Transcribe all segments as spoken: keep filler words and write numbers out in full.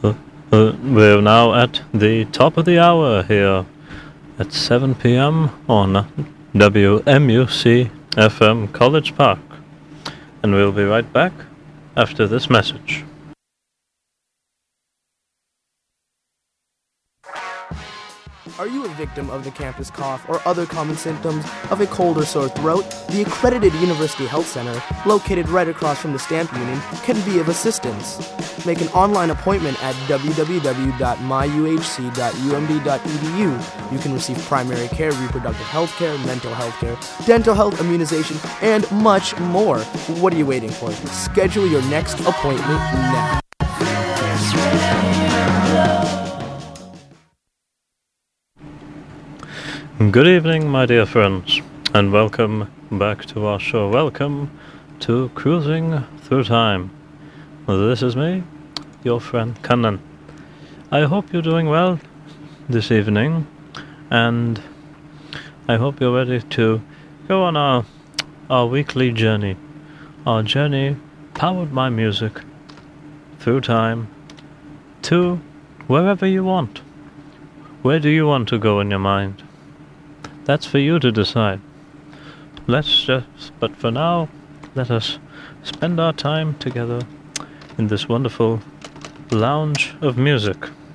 Uh, uh, we're now at the top of the hour here at seven p.m. on W M U C F M College Park. And we'll be right back after this message. Are you a victim of the campus cough or other common symptoms of a cold or sore throat? The accredited University Health Center, located right across from the Stamp Union, can be of assistance. Make an online appointment at w w w dot my u h c dot u m d dot e d u. You can receive primary care, reproductive health care, mental health care, dental health, immunization, and much more. What are you waiting for? Schedule your next appointment now. Good evening, my dear friends, and welcome back to our show. Welcome to Cruising Through Time. This is me, your friend Kannan. I hope you're doing well this evening, and I hope you're ready to go on our, our weekly journey. Our journey powered by music through time to wherever you want. Where do you want to go in your mind? That's for you to decide. Let's just, but for now, let us spend our time together in this wonderful lounge of music.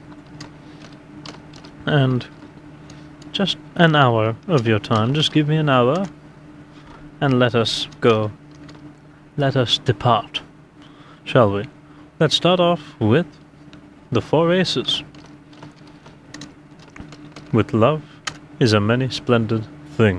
And just an hour of your time, just give me an hour, and let us go. Let us depart, shall we? Let's start off with the Four Aces. With love is a many splendid thing.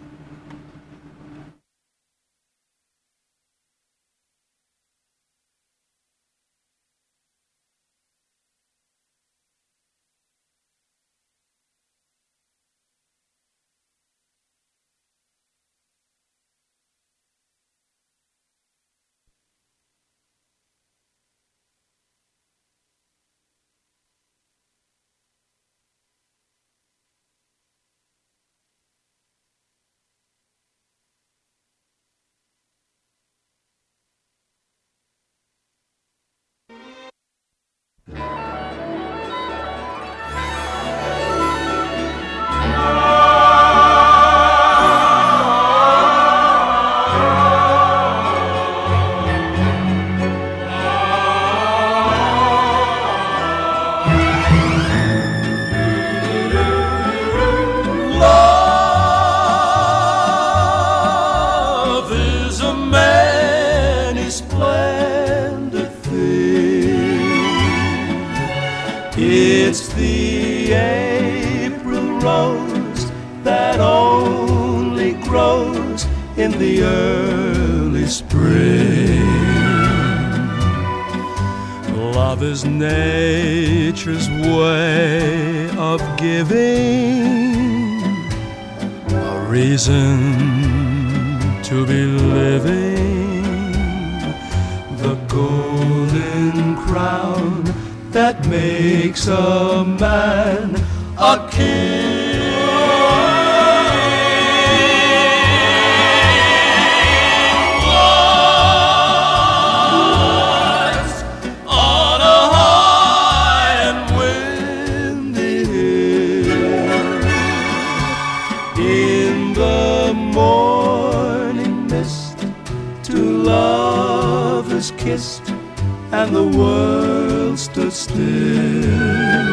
And the world stood still.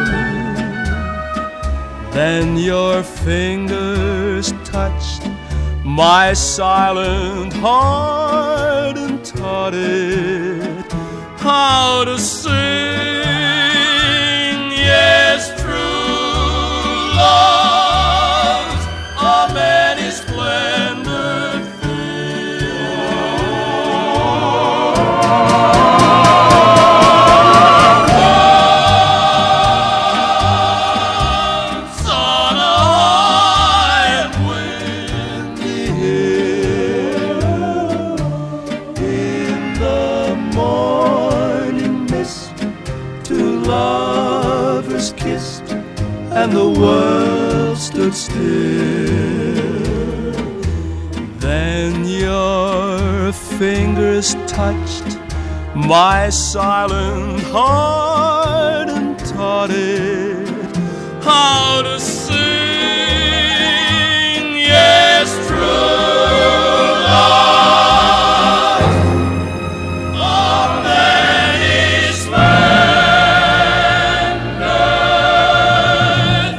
Then your fingers touched my silent heart and taught it how to sing. Yes, true love's a many splendid thing. And the world stood still. Then your fingers touched my silent heart and taught it how to sing. Yes, true love, a many splendid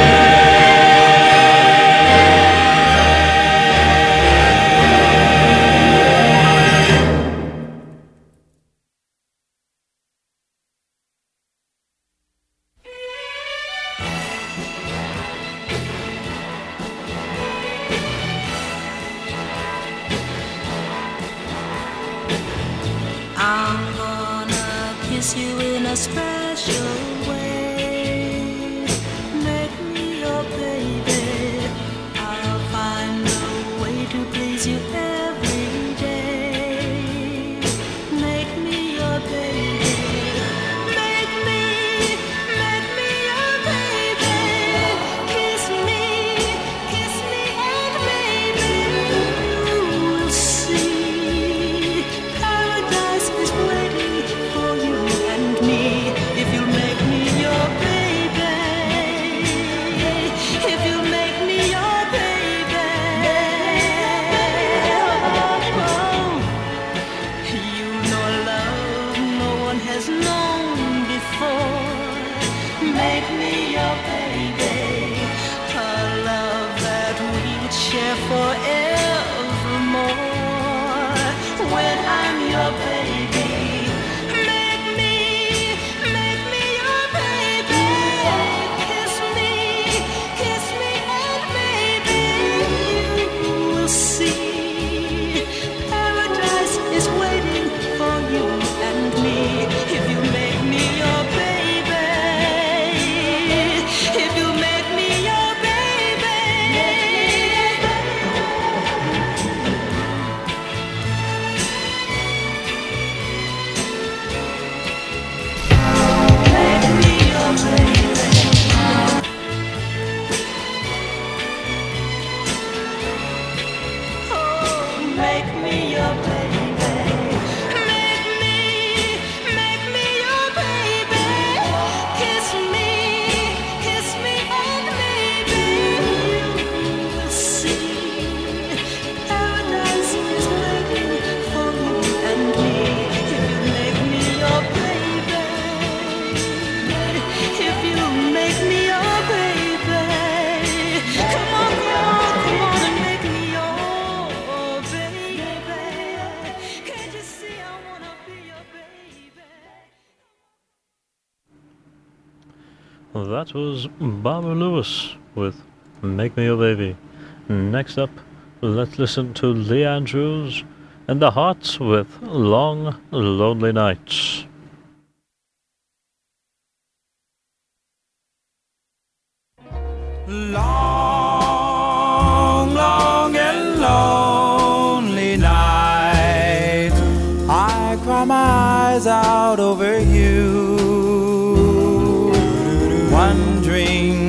I'm gonna kiss you in a special way. Make me your baby. I'll find a way to please you every day. Make me your baby. Make me, make me your baby. Kiss me, kiss me and maybe you'll see paradise is waiting for you and me. If you make me your baby, if you make me your baby, oh, you know love no one has known before. Make me your baby, a love that we would share forevermore. When I'm your baby, make me, make me your baby. Kiss me, kiss me and maybe you will see paradise is waiting for you and me. If you make me your baby, if you make me your baby. Make me your baby. Oh, make me your baby. Make me, make me your baby. Kiss me, kiss me and maybe you'll see paradise is waiting for you and me. If you make me your baby, if you make me your baby, come on, come on, come on and make me your baby. Can't you see I wanna be your baby? That was Barbara Lewis with Make Me Your Baby. Next up, let's listen to Lee Andrews and the Hearts with Long Lonely Nights. Long, long and lonely nights, I cry my eyes out over you, wondering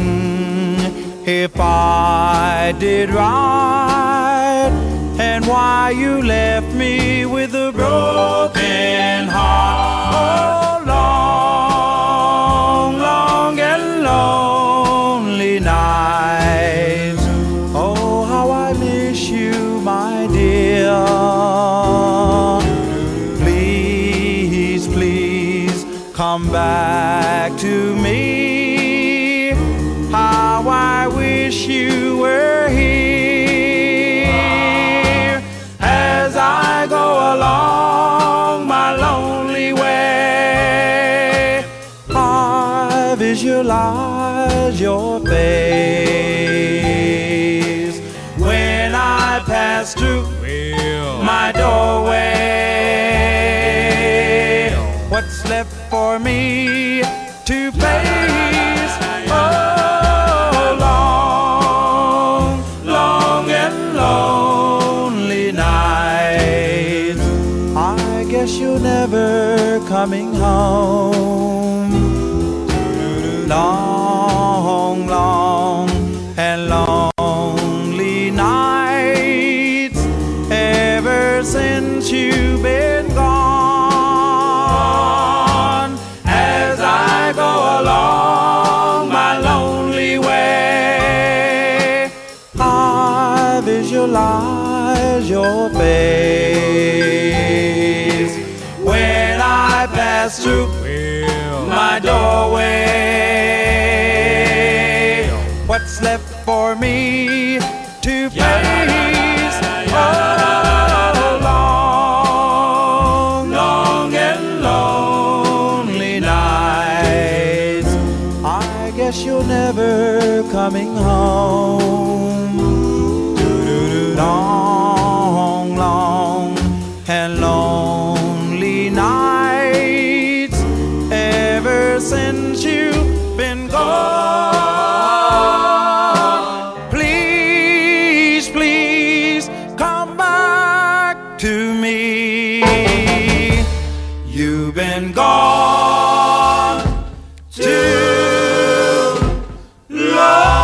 if I did right and why you left me with a broken heart. Oh, long, long and lonely nights. Oh, how I miss you, my dear. Please, please come back to me. How I wish you were here as I go along my lonely way. I visualize your face when I pass through my doorway. What's left for me to face? Oh, long, long and lonely nights. I guess you're never coming home. Long, long and lonely nights ever since you've been gone. visualize your face when I pass through my doorway. What's left for me to face? Oh, long, long and lonely nights. I guess you're never coming home. Long, long and lonely nights ever since you've been gone. Please, please come back to me. You've been gone too long.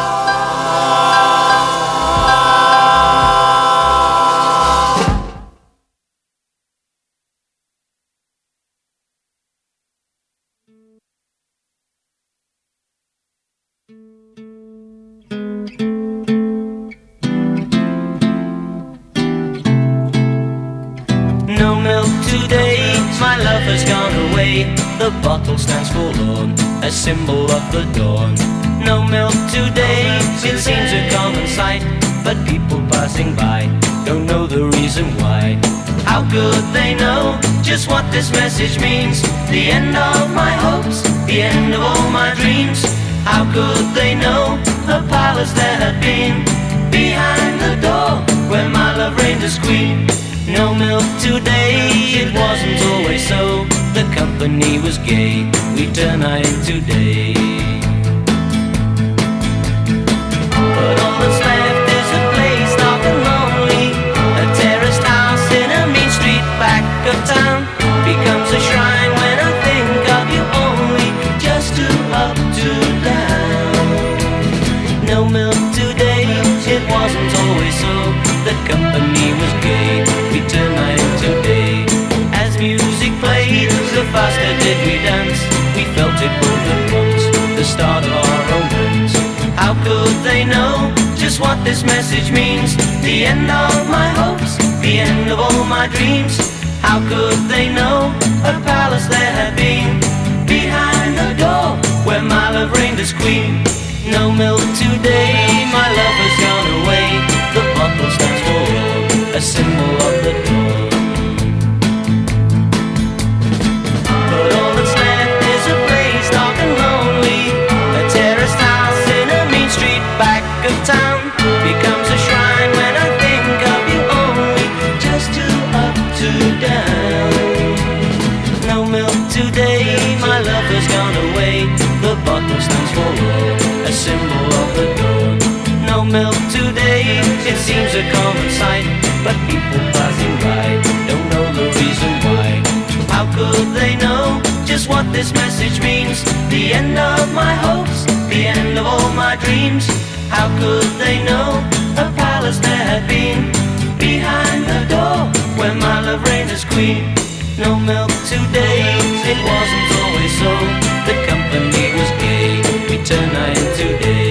No milk today, my love has gone away. The bottle stands forlorn, a symbol of the dawn. No milk today, it seems a common sight, but people passing by don't know the reason why. How could they know just what this message means? The end of my hopes, the end of all my dreams. How could they know a palace there had been behind the door where my love reigned as queen? No milk today, it wasn't always so. The company was gay, we turn night into day. But all that's left is a place dark and lonely. A terraced house in a mean street back of town becomes a shrine when I think of you only. Just to up, to down. No milk today, it wasn't always so. The company was gay, we turned night into day. As music played, the faster did we dance. We felt it both at once, the start of our romance. How could they know just what this message means? The end of my hopes, the end of all my dreams. How could they know a palace there had been behind the door where my love reigned as queen? No milk today, my love has gone away. The bottle stands for a symbol of the dawn. But all that's left is a place dark and lonely. A terraced house in a mean street back of town becomes a shrine when I think of you only. Just to up, to down. No milk today, my love has gone away. The bottle stands for a symbol of the dawn. No milk today, it seems a common sight, but people passing by don't know the reason why. How could they know just what this message means? The end of my hopes, the end of all my dreams. How could they know a palace there had been behind the door where my love reigned as queen? No milk today, it wasn't always so. The company was gay, we turned night into day.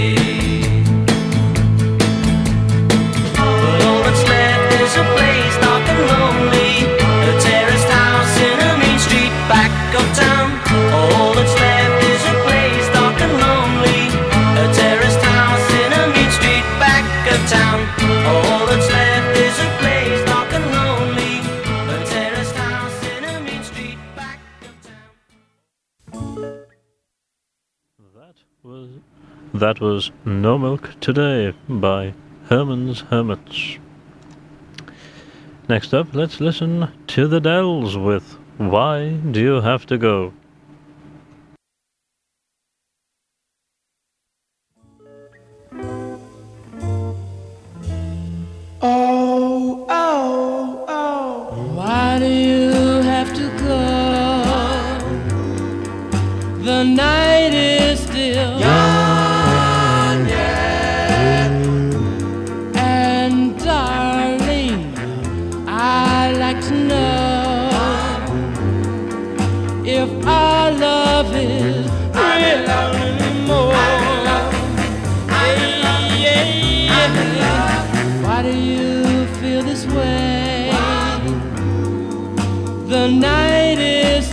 But all that's left is a place dark and lonely. A terraced house in a mean street back of town. All that's left is a place dark and lonely. A terraced house in a mean street back of town. All that's left is a place dark and lonely. A terraced house in a mean street back of town. That was that was No Milk Today by Herman's Hermits. Next up, let's listen to the Dells with Why Do You Have to Go? Oh, oh, oh. Why do you have to go? The night is still young, yeah. And darling, I'd like to know if I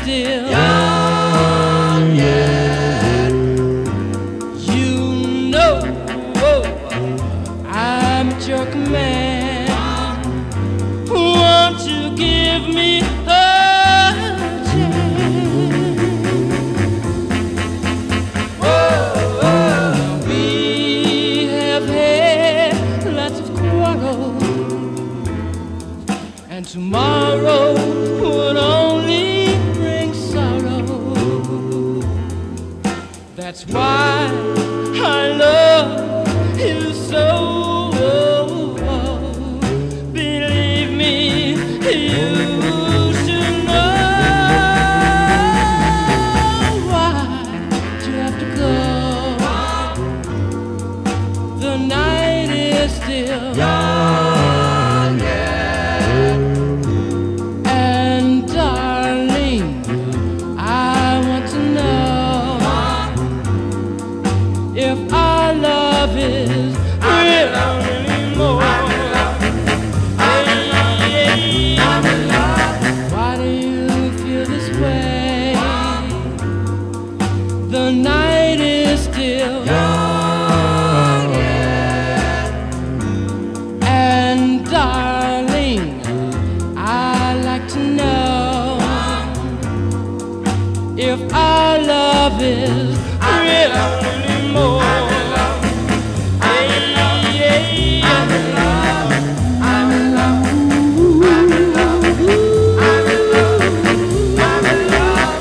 still young yet. You know I'm a jerk man. Won't you give me a tomorrow would only bring sorrow. That's why I love you so. Believe me, you should know. Why'd you have to go? The night is still young, yeah. And darling, I want to know if our love is real anymore. Hey, why do you feel this way? The night is still young, yeah. And darling, I'd like to know if our love is real anymore. Hey, yeah. I'm in love. I'm in love. I'm in love. I'm in love. I'm in love.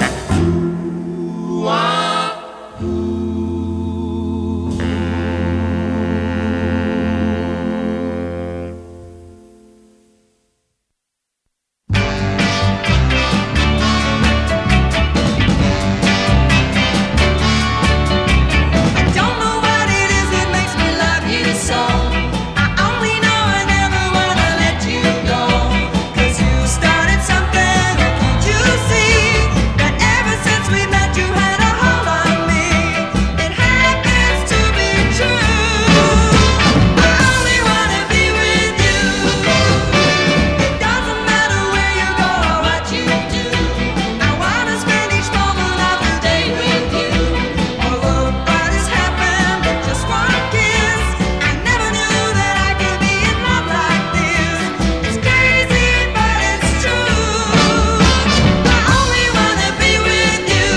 Don't know what it is that makes me love you so. I only know I never wanna let you go. 'Cause you started something, can't you see? That ever since we met you had a hold on me. It happens to be true. I only wanna be with you. It doesn't matter where you go or what you do. I wanna spend each moment of the day with you. Oh, look what has happened in just one kiss. I never knew that I could be in love like this. It's crazy, but it's true. I only wanna be with you.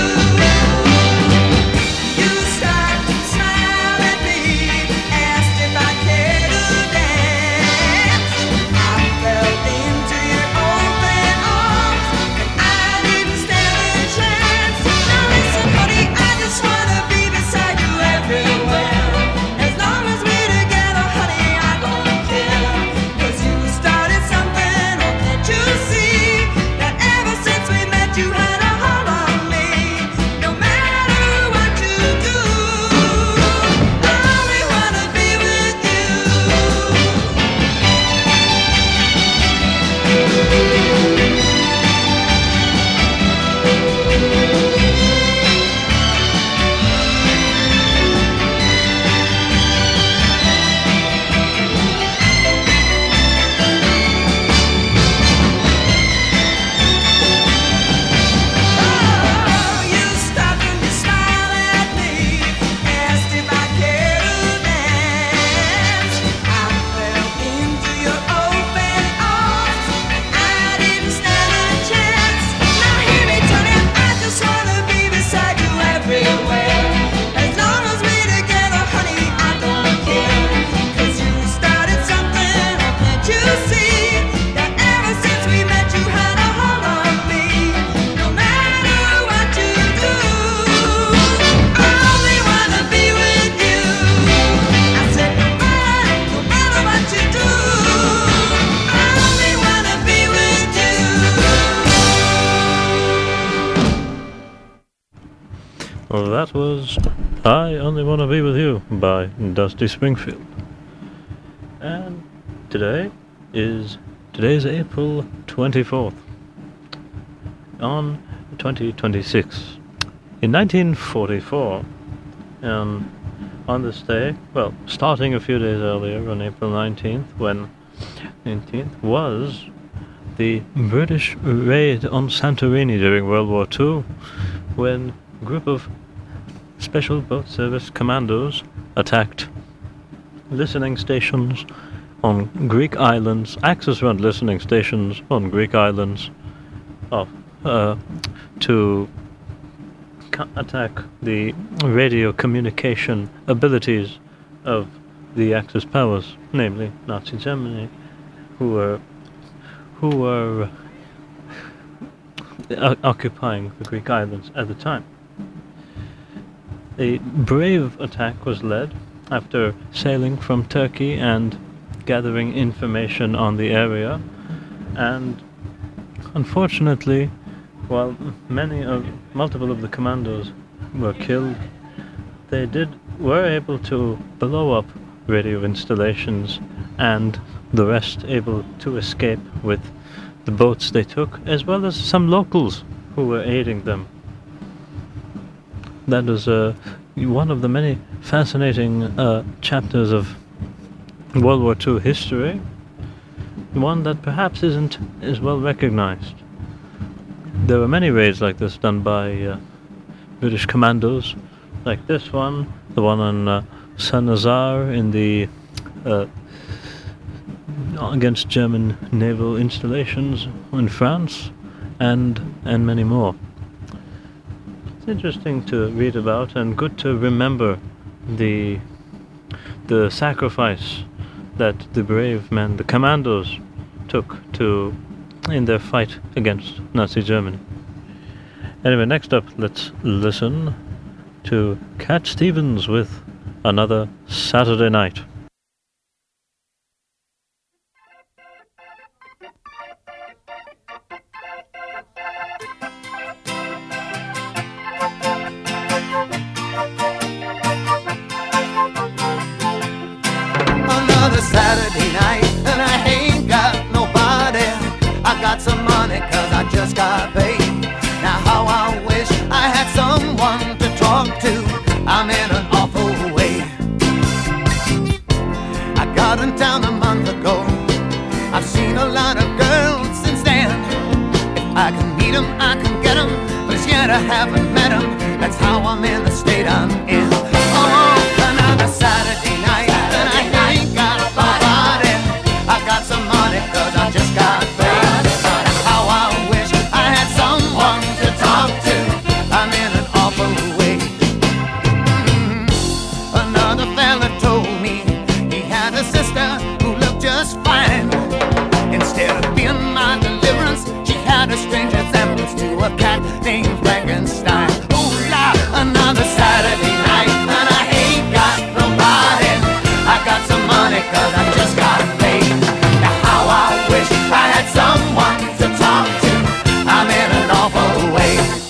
You stopped and smiled at me, asked if I cared to dance. I fell into your open arms, and I didn't stand a chance. Now listen, honey, I just wanna be beside you everywhere. As long as we're together, honey, I don't care. 'Cause you started something, oh, can't you see? That ever since we met you had a hold on me. No matter what you do, I only wanna be with you. Oh, you stopped and you smiled at me, asked if I cared to dance. I fell into your open arms, and I didn't stand a chance. Now hear me, Tony, I just wanna be beside you everywhere. As long as we're together, honey, I don't care. 'Cause you started something, oh, can't you see? That ever since we met you had a hold on me. No matter what you do, I only wanna be with you. I said no matter, no matter what you do, I only wanna be with you. Well, that was I Only Wanna Be With You by Dusty Springfield. And today is today's April twenty-fourth on twenty twenty-six. In nineteen forty-four, um, on this day, well, starting a few days earlier on April nineteenth, when nineteenth was the British raid on Santorini during World War Two, when a group of Special Boat Service commandos attacked listening stations on Greek islands, access-run listening stations on Greek islands, of, uh, to ca- attack the radio communication abilities of the Axis powers, namely Nazi Germany, who were who were uh, occupying the Greek islands at the time. A brave attack was led after sailing from Turkey and gathering information on the area, and unfortunately, while many of multiple of the commandos were killed, they did were able to blow up radio installations, and the rest able to escape with the boats they took, as well as some locals who were aiding them. That was uh, one of the many fascinating uh, chapters of World War Two history, one that perhaps isn't as well recognized. There were many raids like this done by uh, British commandos, like this one, the one on uh, Saint-Nazaire in the uh, against German naval installations in France, and and many more. It's interesting to read about and good to remember the the sacrifice that the brave men, the commandos, took to in their fight against Nazi Germany. Anyway, next up, let's listen to Cat Stevens with Another Saturday Night. Another Saturday night and I ain't got nobody. I got some money cause I just got paid. Now how I wish I had someone to talk to. I'm in an awful way. I got in town a month ago. I've seen a lot of girls since then. If I can meet 'em, I can get 'em, but as yet I haven't met 'em. That's how I'm in the state I'm in. Oh, another Saturday night and I ain't got nobody. I got some money cause I just got paid. How I wish I had someone to talk to. I'm in an awful way. Mm-hmm. Another fella told me he had a sister who looked just fine. Instead of being my deliverance, she had a strange resemblance to a cat named Frankenstein. Ooh la, another Saturday night and I ain't got nobody. I got some money cause I just got paid. Now how I wish I had someone to talk to. I'm in an awful way.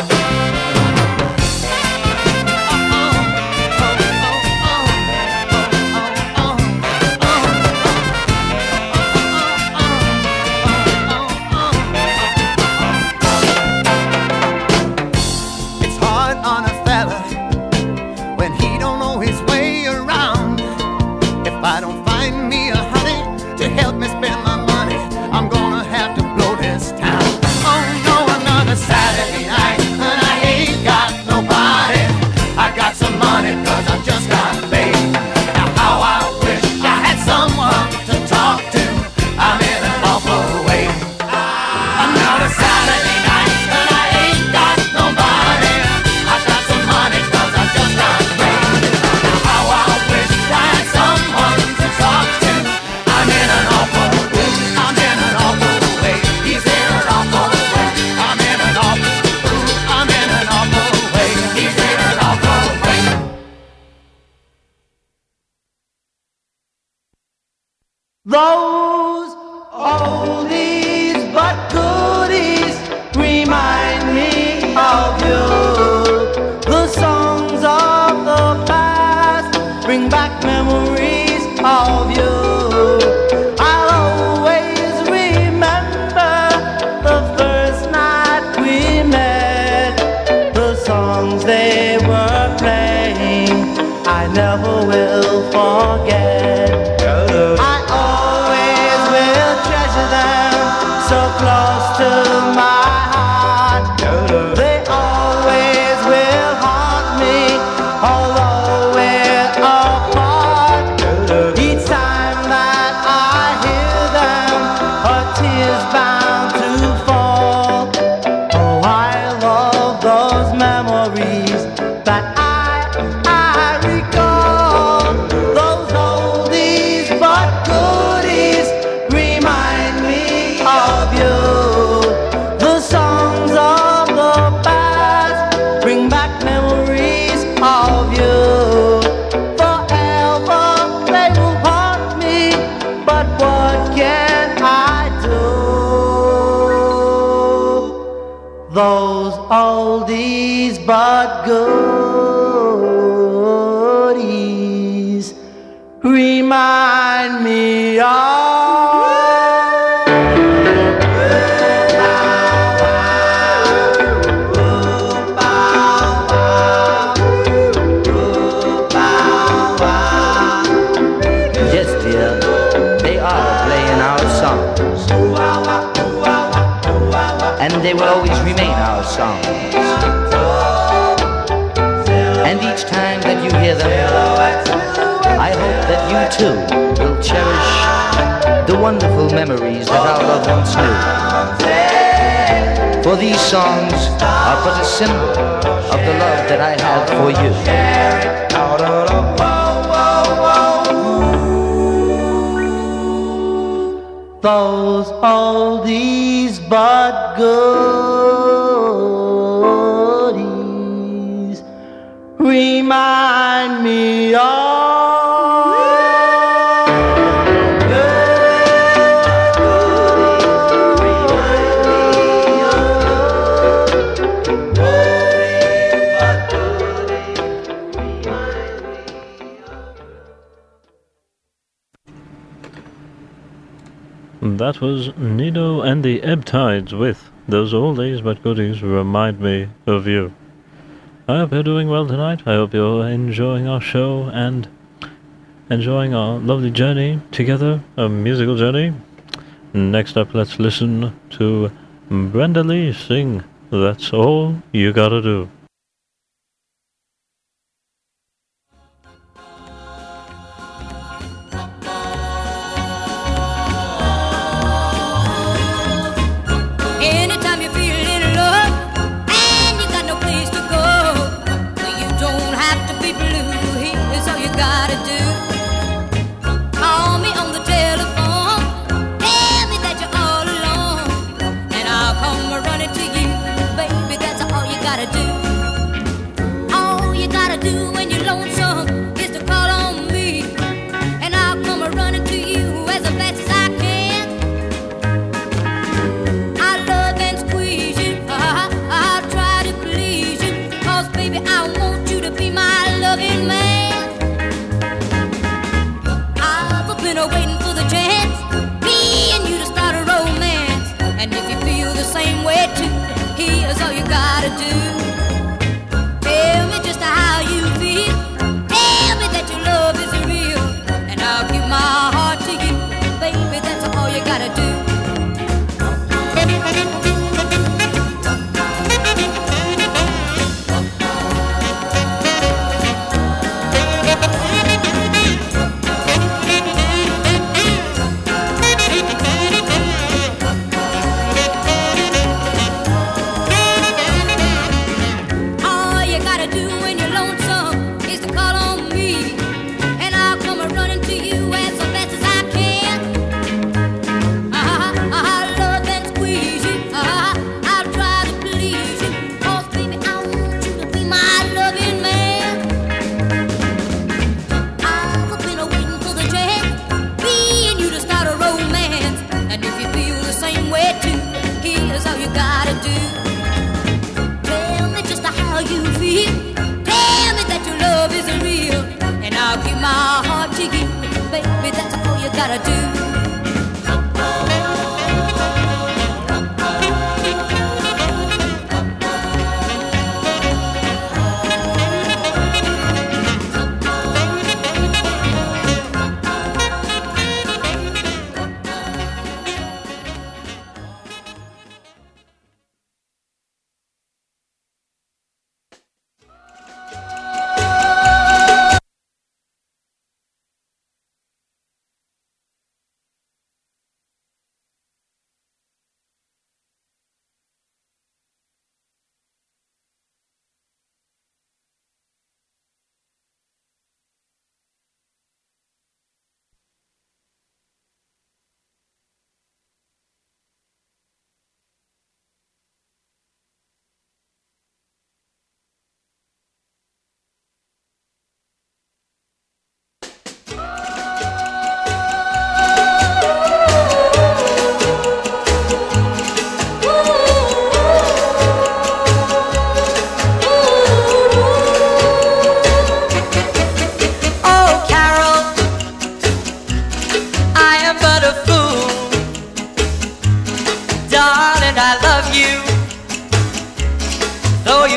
It's hard on a fella when he don't know his way around. If I don't find me a honey to help me spend my money, I'm gonna have to blow this town. Oh no, another Saturday night and I ain't got nobody. I got some money cause I just got paid. Now how I wish I had someone to talk to. I'm in an awful way. Another Saturday night and I ain't got nobody. I got some money cause I just got paid. Now how I wish I had someone to talk to. I'm in an awful way. I'm in an awful way. He's in an awful way. I'm in an awful way. I'm in an awful way. He's in an awful way. Those oldies but goodies remind me of you. The songs of the past bring back memories of you. I'll always remember the first night we met. The songs they were playing I never will forget. I always will treasure them those oldies but goodies remind me of. Yes, dear, they are playing our songs, and they will always remain our songs. And each time that you hear them, I hope that you too will cherish the wonderful memories that our loved ones knew. For these songs are but a symbol of the love that I have for you. Those oldies but goodies remind me of. That was Nido and the Ebb Tides with Those Oldies But Goodies Remind Me of You. I hope you're doing well tonight. I hope you're enjoying our show and enjoying our lovely journey together, a musical journey. Next up, let's listen to Brenda Lee sing That's All You Gotta Do. Anytime you're feeling love and you got no place to go, you don't have to be blue. Here's all you gotta do. Call me on the telephone, tell me that you're all alone, and I'll come running to you, baby. That's all you gotta do. All you gotta do when you're lonesome is to call on me, and I'll come running to you as fast as I can. I love and squeeze you, uh, I'll try to please you, 'cause baby I want you to be my loving man. I've been waiting for the chance, me and you to start a romance, and if you feel the same way too, here's all you gotta do. Tell me just how you feel, tell me that your love is real, and I'll give my heart to you, baby, that's all you gotta do. All you gotta do when you're lonesome is to call on me, and I'll come running to you as fast as I can. Uh-huh, I'll love and squeeze you, uh-huh, I'll try to please you, 'cause baby I want you to be my loving man. I've been waiting for the chance, me and you to start a romance, and if you feel the same way too, here's all you gotta do. Tell me just how you feel, tell me that your love is real, and I'll give my heart to you, baby, that's all you gotta do.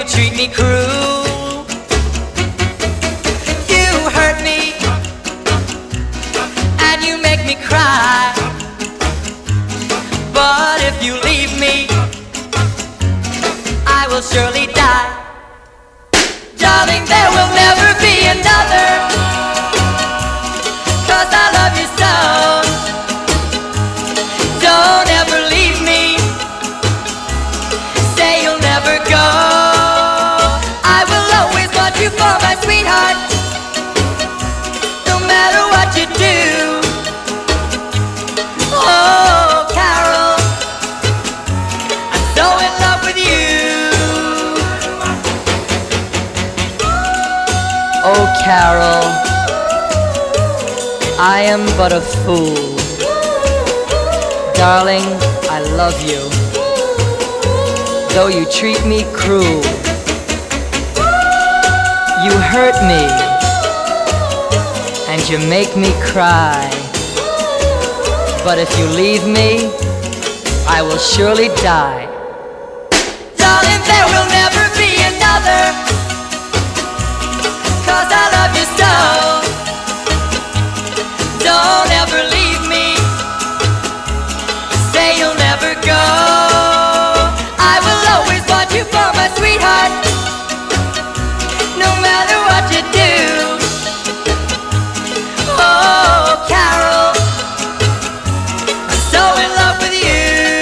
treat me cruel. You hurt me, and you make me cry. But if you leave me, I will surely die. Darling, there will never be another, 'cause I love you so. Don't ever leave me, say you'll never go. I will always want you for my sweetheart, no matter what you do. Oh, Carol, I'm so in love with you. Oh, Carol, I am but a fool. Darling, I love you, though you treat me cruel. You hurt me, and you make me cry. But if you leave me, I will surely die. Darling, there will never be another, 'cause I love you so. Don't ever leave me, say you'll never go. I will always want you for my sweetheart, no matter what you do. Oh, Carol, I'm so in love with you.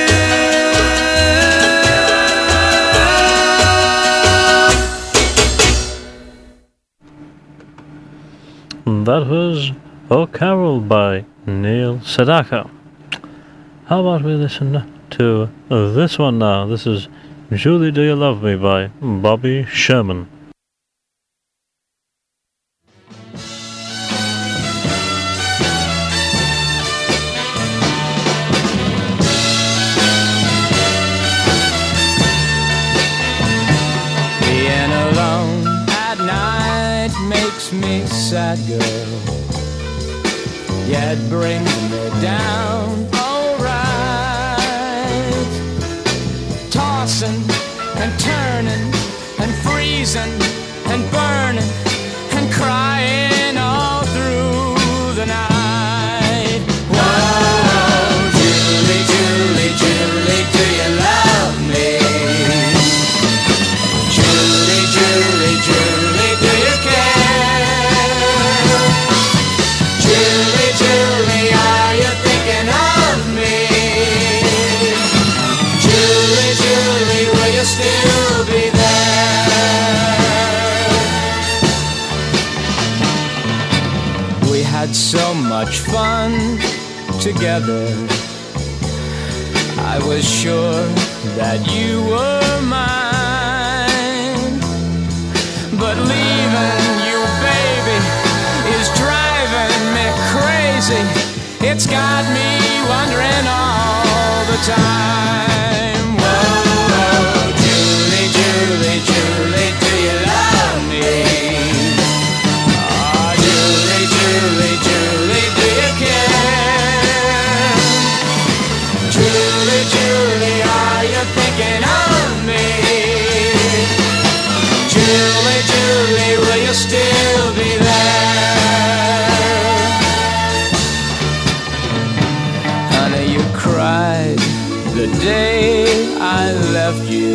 That was Oh Carol by Neil Sedaka. How about we listen to this one now? This is Julie Do You Love Me by Bobby Sherman. Being alone at night makes me sad, girl. Yet brings me down, alright. Tossing and turning and freezing and burning and crying all through the night. Whoa, Julie, Julie, Julie, do you love me? Julie, Julie, Julie, do you care? Julie, Julie, are you thinking of me? Julie, Julie, will you still be there? We had so much fun together. I was sure that you were mine. But leaving you, baby, is driving me crazy. It's got me wondering all the time. Whoa, Julie, Julie, Julie, do you love me? Oh, Julie, Julie, Julie, do you care? Julie, Julie, are you thinking of me? Julie, Julie, will you still be there? Honey, you cried the day I left you,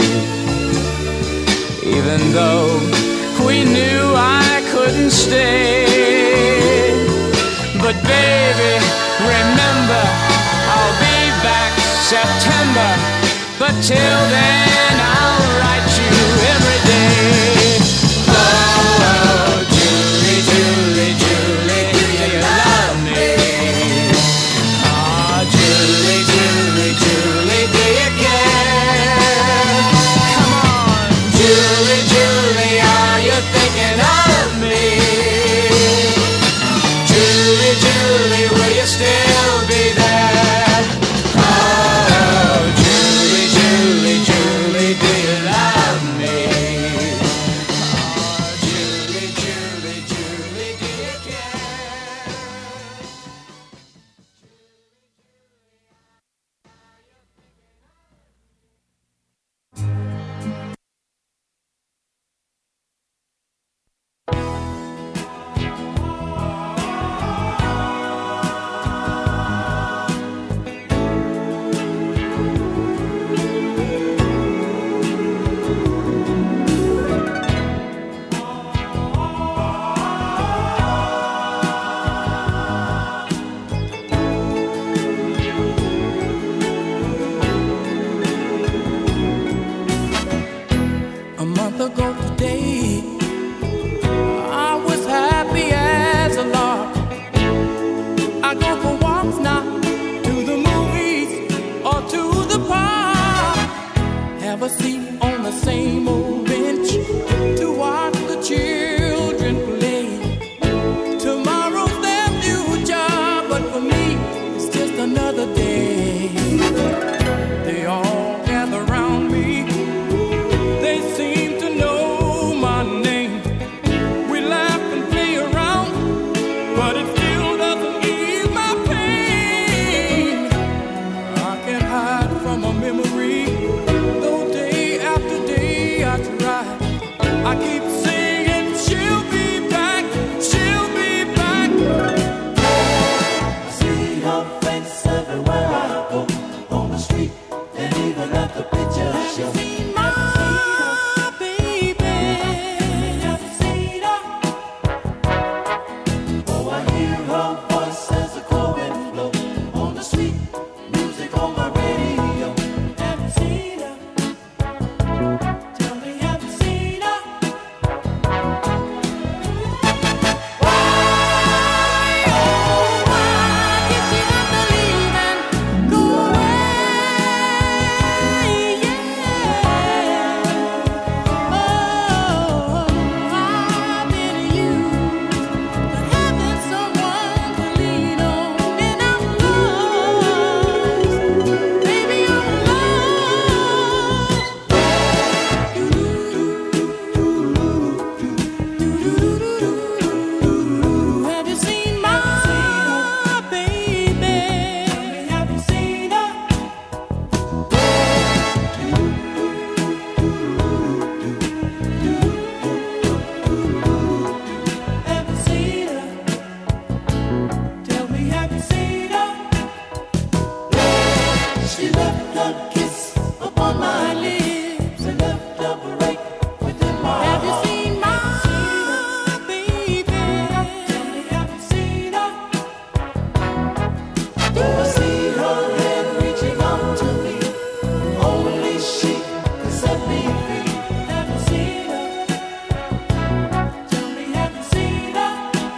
even though we knew I couldn't stay. But baby, remember, I'll be back September. But till then, I'll write you every day. Oh, Julie, Julie, Julie, do you love me? Oh, Julie, Julie, Julie, do you care? Come on, Julie, Julie, are you thinking of me? Julie, Julie, will you still be there? Oh, Julie, Julie, Julie, do you another day. They all gather round me. They seem to know my name. We laugh and play around, but it still doesn't ease my pain. I can't hide from a memory, though day after day I try. I keep singing, she'll be back, she'll be back. I see her face everywhere I go, on the street and even at the picture show. My baby, Have you seen her? Oh, I hear her voice as the cold wind blow on the sweet music on my radio. Have you seen her? Tell me, have you seen her? Have you seen my baby? Have you seen her? Have you seen her? Tell me, have you seen her? She left a kiss upon my lips and left a break within my Have you heart. seen my baby? Tell me, have you seen her? Do I see her hand reaching out to me? Only she can set me free. Have you seen her? Tell me, have you seen her?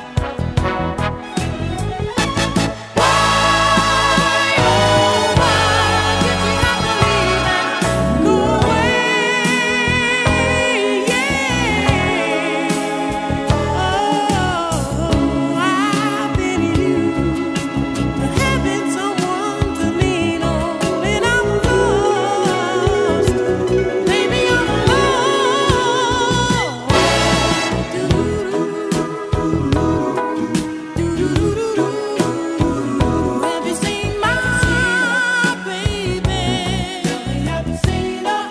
Have you seen my baby? Have you seen her?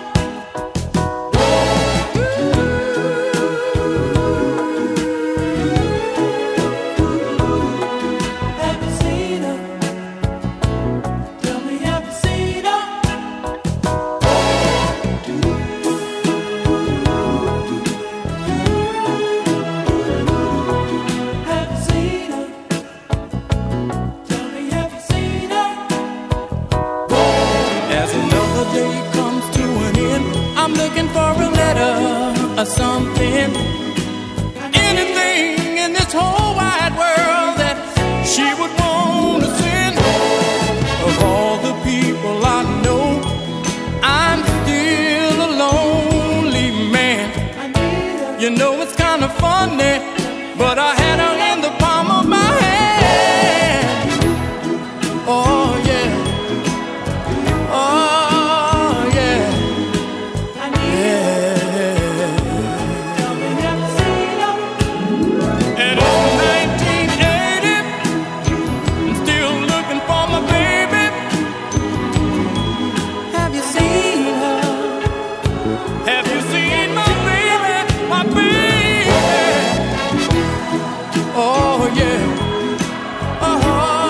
Have you seen her? Tell me, have you seen her? Have you seen her? Tell me, have you seen her? As another day comes to an end, I'm looking for a letter or something, anything in this whole wide world that she would want to send. Of all the people I know, I'm still a lonely man. You know it's kind of funny, but I had her in the palm of my hand. Oh yeah. Oh yeah, yeah. Tell me, have you seen her? And it's nineteen eighty, I'm still looking for my baby. Have you seen her? Have you seen my baby, my baby? Oh yeah. Oh,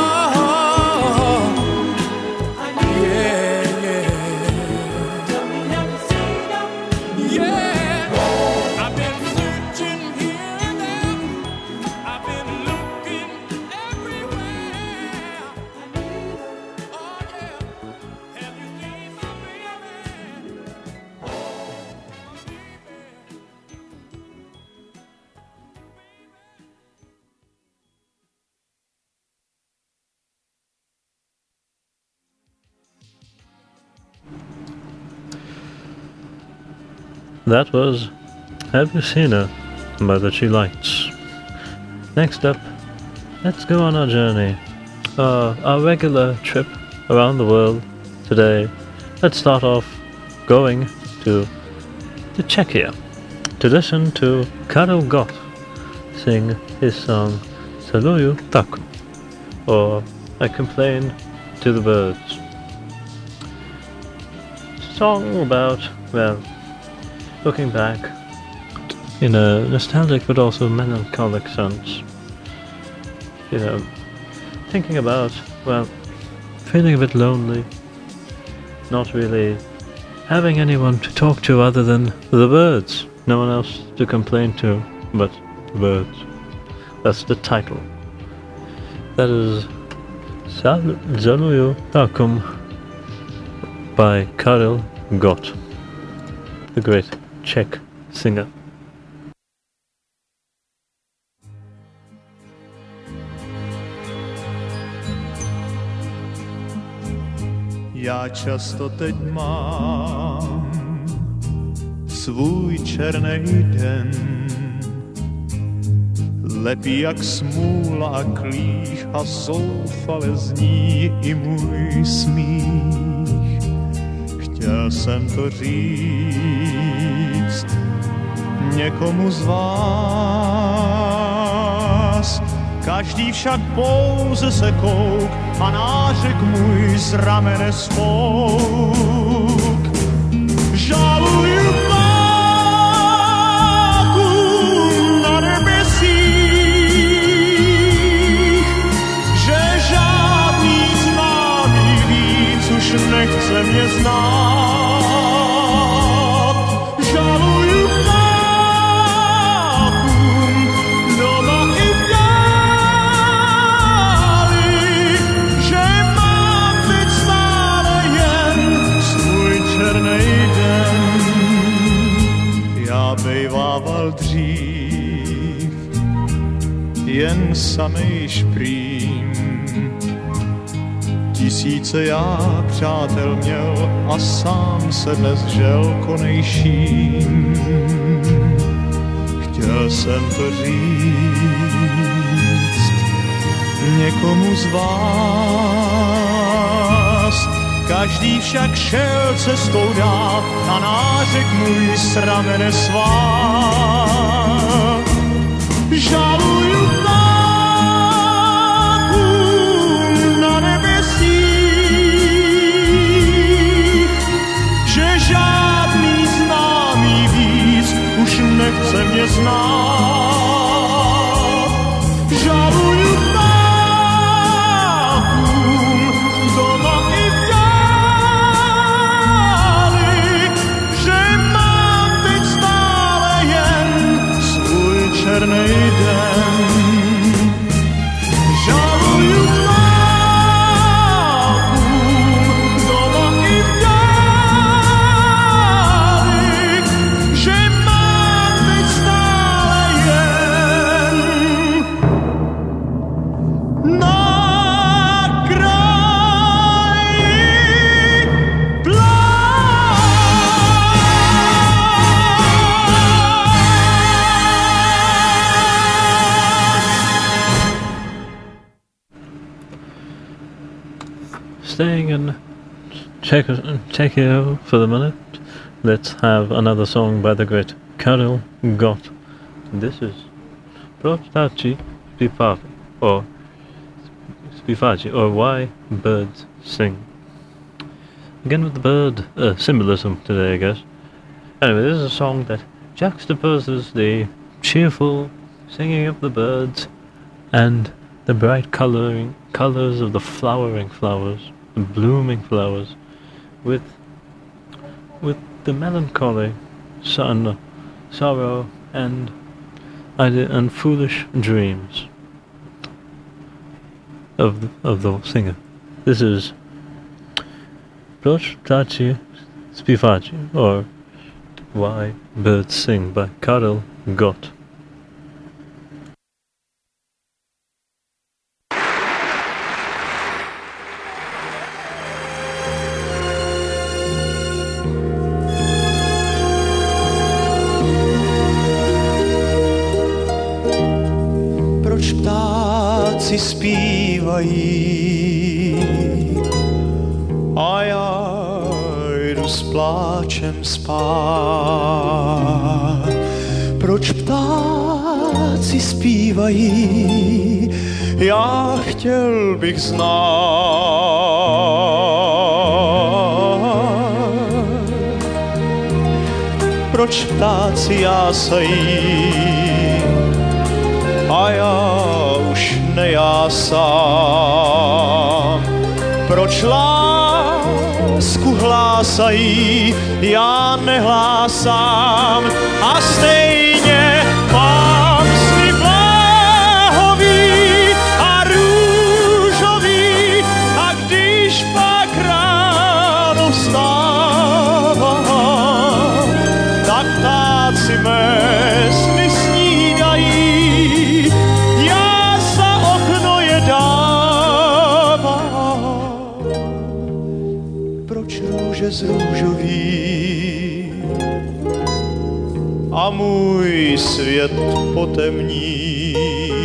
yeah, yeah. Tell me, have you seen her? Yeah, I've been searching here and there. I've been looking everywhere. Oh yeah, have you seen my baby? That was Have You Seen Her by the Chi Lights. Next up, let's go on our journey uh, our regular trip around the world today, let's start off going to, to Czechia to listen to Karel Gott sing his song Saluju Taku, or I Complain to the Birds. Song about, well, looking back in a nostalgic but also melancholic sense. You know, thinking about, well, feeling a bit lonely, not really having anyone to talk to other than the birds. No one else to complain to but the birds. That's the title. That is Saluju Takum by Karel Gott, the great Czech singer. Já často teď mám svůj černej den, lepí jak smůla a klích a zoufale zní i můj smích. Chtěl jsem to říct někomu z vás, každý však pouze se kouk a nářek můj z ramene spouk. Žaluju ptáků na nebesích, že žádný známý víc už nechce mě znát. Žaluju ptákům doma i v dáli, že mám teď stále jen svůj černej den. Já bejvával dřív jen samej šprým, tisíce já přátel měl a sám se dnes žel konejším. Chtěl jsem to říct někomu z vás, každý však šel cestou dál a nářek můj z ramene svá. Žaluju ptákům na nebesích, že žádný známý víc už nechce mě znát. Žaluju ptákům doma i v dáli, že mám teď stále jen svůj černej den. Žaluju ptákům doma i v dáli, že mám teď stále jen na kraji Staying in Czech- Czechia for the minute, let's have another song by the great Karel Gott. This is Prostaci Spivači, or Spivači, or Why Birds Sing. Again with the bird uh, symbolism today, I guess. Anyway, this is a song that juxtaposes the cheerful singing of the birds and the bright coloring colors of the flowering flowers, the blooming flowers, with with the melancholy, sun, sorrow, and idea and foolish dreams of the, of the singer. This is Proč ptáci zpívají, or Why Birds Sing by Karel Gott. Proč ptáci zpívají, s pláčem spát. Proč ptáci zpívají, já chtěl bych znát. Proč ptáci jásají a já už nejásám. Proč lásku hlásají, já nehlásám. A stejně mám sny bláhový a růžový, a když pak ráno vstávám, tak ptáci mé sny snídají, já za okno je dávám. Proč růže zrůžoví a můj svět potemní?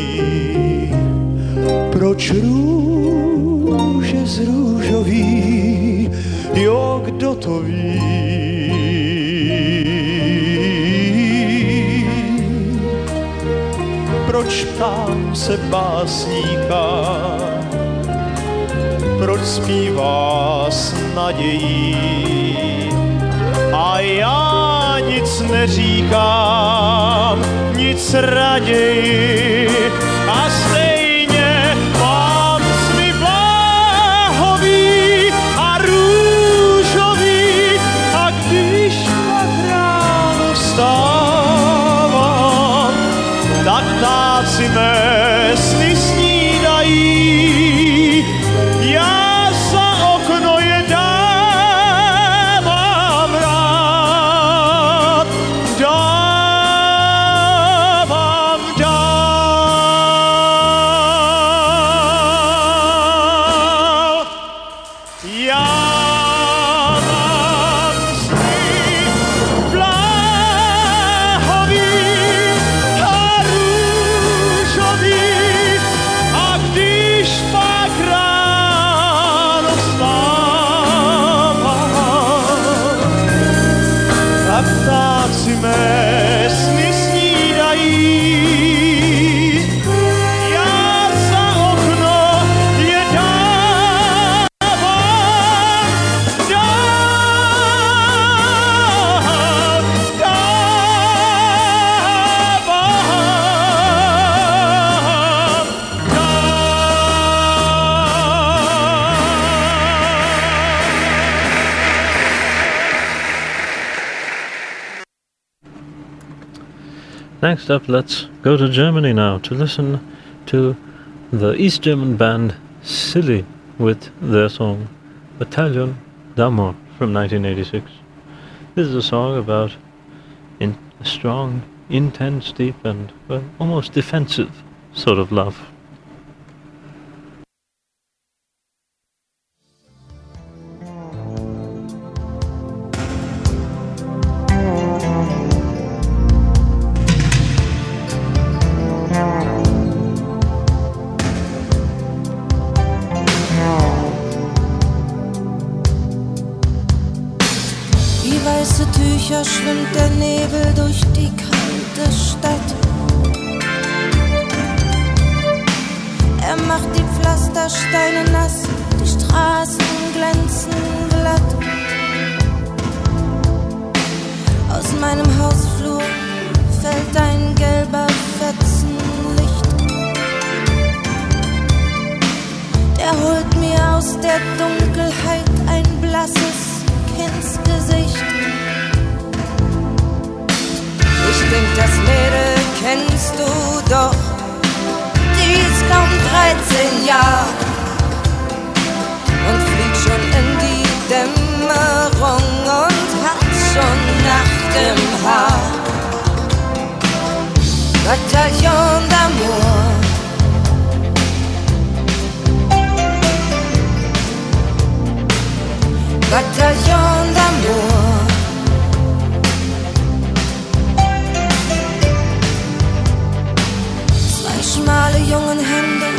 Proč růže zrůžoví, jo, kdo to ví? Proč ptám se básníka, proč zpívá s nadějí? A já nic neříkám, nic raději, a stejně mám sny bláhový a růžový, a když pak ráno vstávám, tak ptáci mé sny snídají, já za okno je dávám rád, dávám dál. Já mám sny bláhový a růžový, a když pak ráno vstávám, tak ptáci mé sny snídají, já za okno je dávám, dávám, dávám, Next up, let's go to Germany now to listen to the East German band Silly with their song Battalion d'Amour from nineteen eighty-six. This is a song about in a strong, intense, deep and, well, almost defensive sort of love. Wie weiße Tücher schwimmt der Nebel durch die kalte Stadt. Er macht die Pflastersteine nass, die Straßen glänzen glatt. Aus meinem Hausflur fällt ein gelber Fetzen Licht. Der holt mir aus der Dunkelheit ein blasses Kindsgesicht. Ich denk, das Mädel kennst du doch, die ist kaum dreizehn Jahre und fliegt schon in die Dämmerung und hat schon Nacht im Haar. Bataillon d'Amour. Bataillon d'Amour. Zwei schmale jungen Hände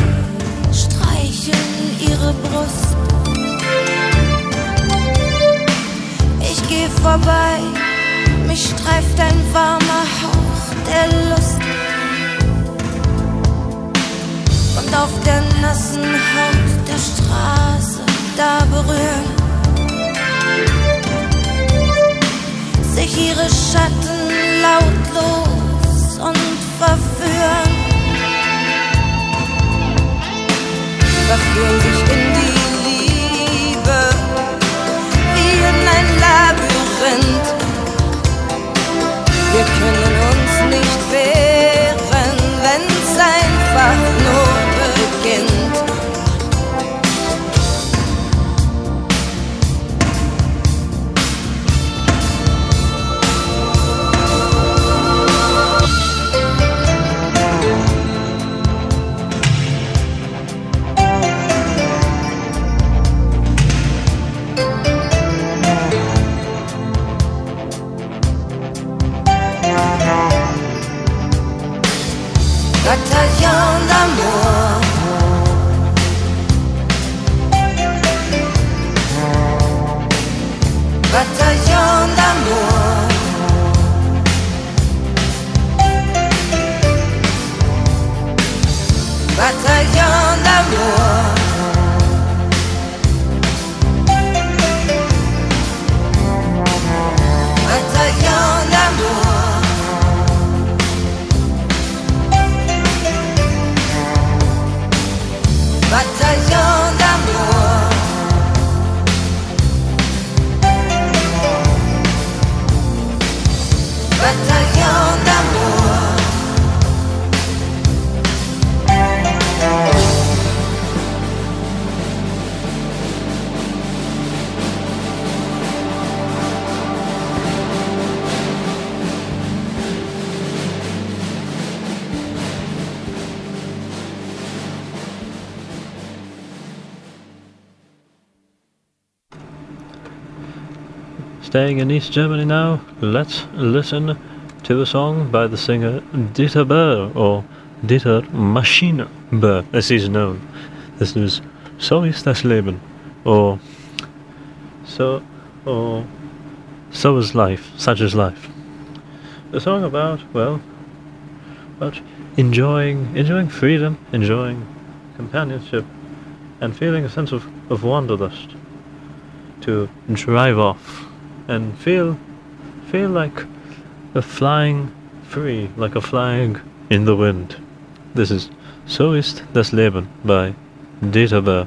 streicheln ihre Brust. Ich auf der nassen Haut der Straße da berühren, sich ihre Schatten lautlos und verführen, verführen sich in die Liebe wie in ein Labyrinth. Wir können uns nicht wehren, wenn's einfach nur beginnt. Bataillon d'amour, Bataillon d'amour, Bataillon d'amour, Bataillon d'amour. Bataillon d'amour, bataillon d'amour, Staying in East Germany now, let's listen to a song by the singer Dieter Böhr, or Dieter Maschine Böhr, as he's known. This is So ist das Leben, or So, or So is life, such is life. A song about, well, about enjoying, enjoying freedom, enjoying companionship, and feeling a sense of, of wanderlust. To drive off and feel feel like a flying free, like a flag in the wind. This is So ist das Leben by Dieter Böhr.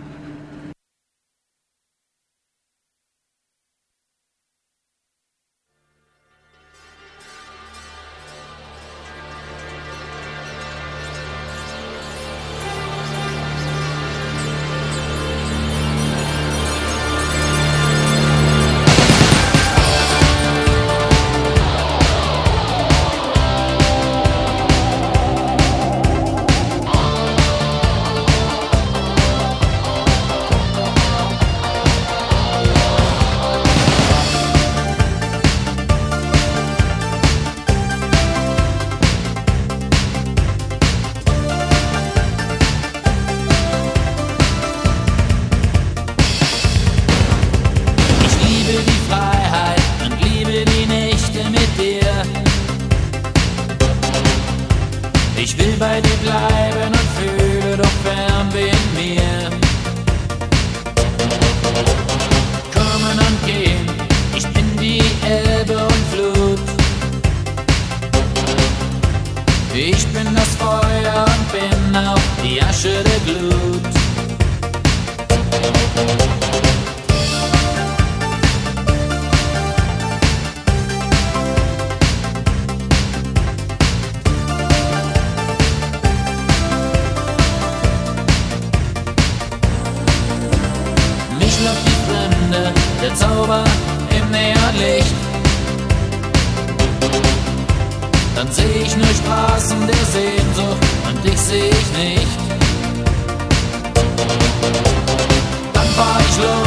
Ich will bei dir bleiben und fühle doch Fernweh in mir. Kommen und gehen, ich bin die Elbe und Flut. Ich bin das Feuer und bin auch die Asche der Glut. Der Zauber im Neonlicht. Dann seh ich nur Straßen der Sehnsucht und dich seh ich nicht. Dann fahr ich los